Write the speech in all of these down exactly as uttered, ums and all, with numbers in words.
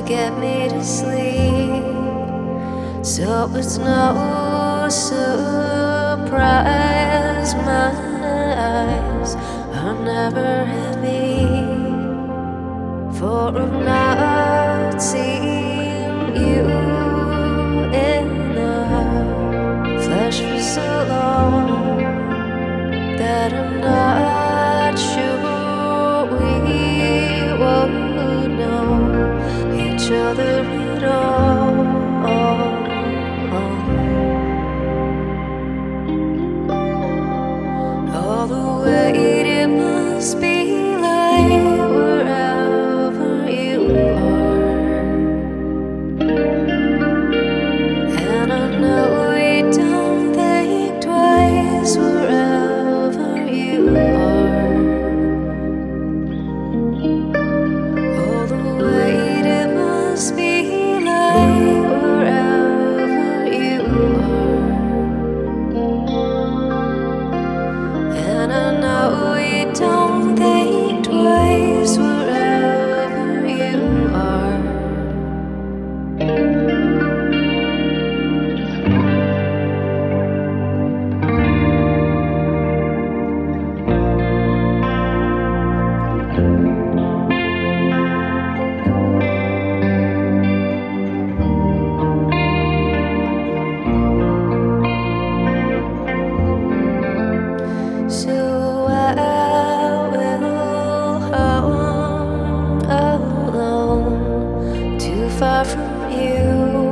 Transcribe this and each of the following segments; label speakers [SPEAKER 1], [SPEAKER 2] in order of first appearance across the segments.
[SPEAKER 1] get me to sleep. So it's no surprise my eyes are never heavy, for I've not seen you in the flesh for so long that I'm not sure we would know each other at all. All the weight it must be like wherever you are, and I know you don't think twice wherever you are. All the weight it must be like wherever you are, and I know you don't think twice wherever you are. So I will home alone, too far from you.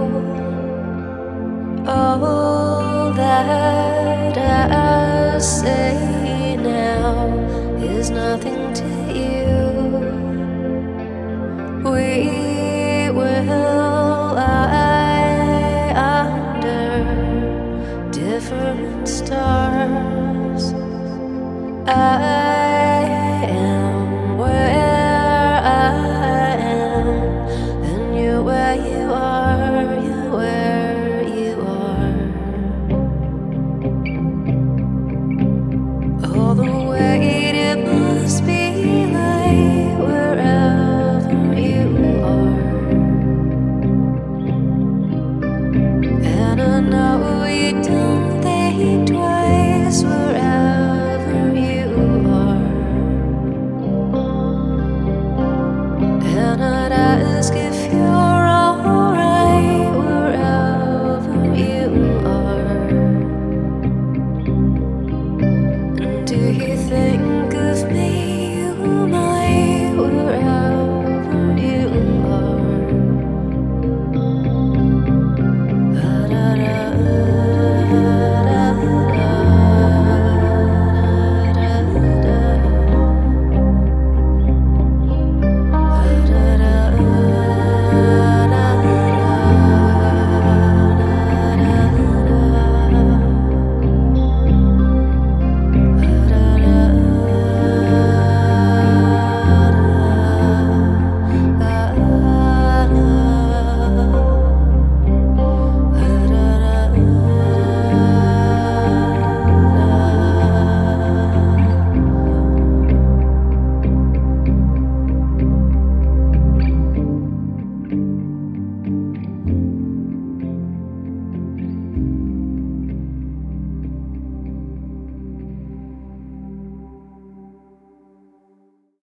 [SPEAKER 1] All that I say now is nothing to you. We will lie under different stars. I am where I am, and you're where you are, you're where you are. All the weight it must be like wherever you are, and I know you don't think twice wherever